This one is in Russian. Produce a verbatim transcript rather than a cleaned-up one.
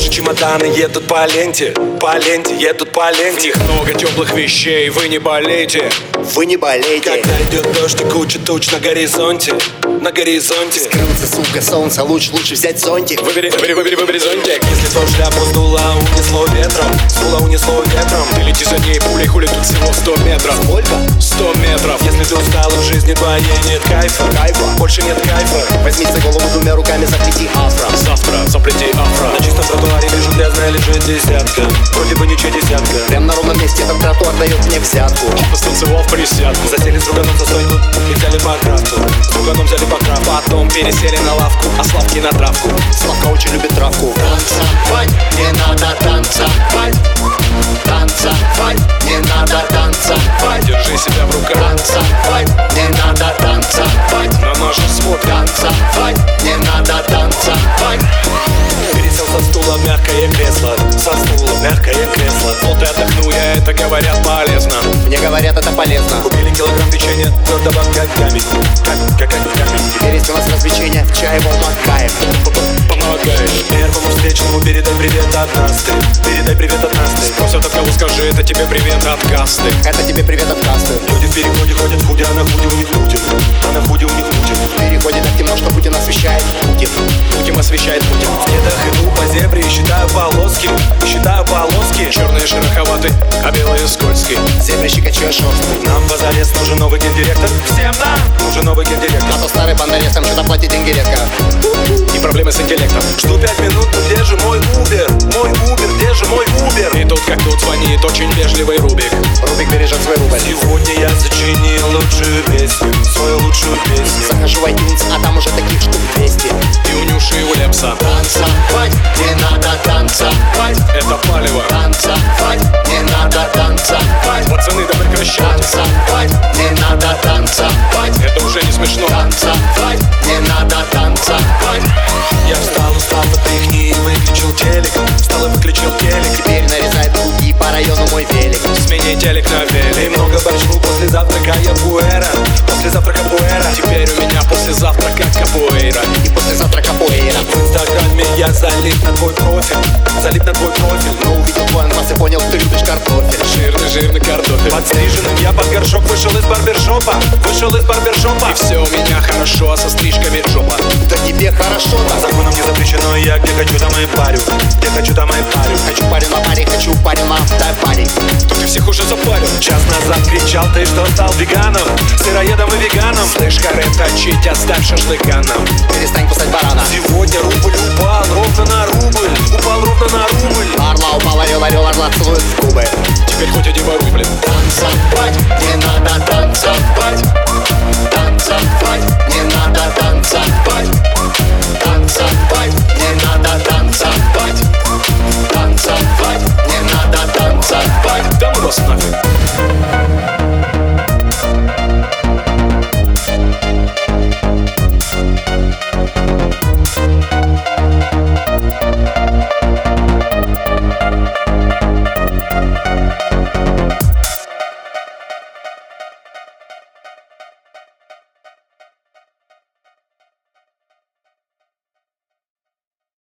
Наши чемоданы едут по ленте, по ленте, едут по ленте. В них много теплых вещей, вы не болейте. Вы не болейте. Когда идет дождь и куча туч на горизонте, на горизонте. Скрылся, сука, солнце, луч, лучше взять зонтик. Выбери, выбери, выбери, выбери зонтик. Если твою шляпу сдуло, унесло ветром, сдуло, унесло ветром, ты лети за ней пулей, хули тут всего сто метров. Сколько? Сто метров. Если ты устала в жизни твоей, нет кайфа, Кайфа. больше нет кайфа. Возьми за голову двумя руками, заплети афро. Завтра заплети афро. На чистом тротуаре вижу грязная лежит десятка, вроде бы ничего десятка. Прям на ровном месте этот тротуар дает мне взятку. Постанцевал в присядку. Засели с друганом за стойку и взяли по крафту. С друганом взяли по крафту. Потом пересели на лавку, а Славки на травку. Славка очень любит травку. Танцевать, не надо танцевать. Танцевать, не надо танцевать. Держи себя в руках. Танцевать, не надо танцевать. На нашу свод. Танцевать, не надо танцевать. Пересел со стула в мягкое кресло, со стула в мягкое кресло. Вот и отдохну я, это говорят полезно. Мне говорят, это полезно. Купили килограмм печенья, но добавка камень, камень, как камень. Теперь есть у нас развлечения, в чай помогаем. Помогаешь. Первому встречному передай привет от нас ты, передай привет от нас ты. Спросят от кого, скажи, это тебе привет от касты. Это тебе привет от касты. Люди в переходе ходят в худи, а на худи у них Путин, а на худи у них Путин. Переходит так темно, что Путин освещает. Путин. Путин освещает Путин. В кедах иду по зебре и считаю полоски, считаю полоски. Черные шероховаты, а белые скользкие. Зебрщик, качаешь шорстку. Нам позарез нужен новый гендиректор. Всем нам нужен новый гендиректор. А то старый бандерец там что-то платит деньги редко. И проблемы с интеллектом. Жду пять минут, ну где же мой Убер? Мой Убер, где же мой Убер? И тут как тут звонит очень вежливый Рубик. Рубик бережет свой рубль. Сегодня я сочинил лучшую песню, свою лучшую песню. Захожу в iTunes, а там уже таких штук двести. И у Нюши, и у Лепса. Танцевать, не надо танцевать. Это палево. Танцевать, не надо танцевать. Пацаны, да прекращайте. Танцевать, не надо танцевать. Это уже не смешно. Танцевать, не надо танцевать. Я встал, устал от пихни и выключил телек. Встал и выключил телек. Теперь нарезает круги по району мой велик. Смени телек на велик. Немного борщу, после завтрака я пуэра. После завтрака пуэра. Теперь у меня после завтрака капуэйра. И после завтрака пуэйра. В инстаграме я залип на твой профиль, залип на твой профиль. Но увидел твой анфас и понял, ты любишь картофель. Жирный, жирный картофель. Подстриженным я под горшок вышел из барбершопа, вышел из барбершопа. И все у меня хорошо, а со стрижками жопа. Да тебе хорошо-то. Законом не запрещено, я где хочу, там и парю. Где хочу, там и парю. Хочу парень на паре, хочу парень на дай парень. Тут ты всех уже запарил. Час назад кричал ты, что стал веганом, сыроедом и веганом. Слышь, каре точить, оставь шашлыканом. Перестань кусать барана. Сегодня рубль упал ровно на рубль, упал ровно на рубль. Орла упал, орел, орел, орла целует в губы. Теперь хоть иди воруй, блин. Танцевать, не надо танцевать. Танцевать.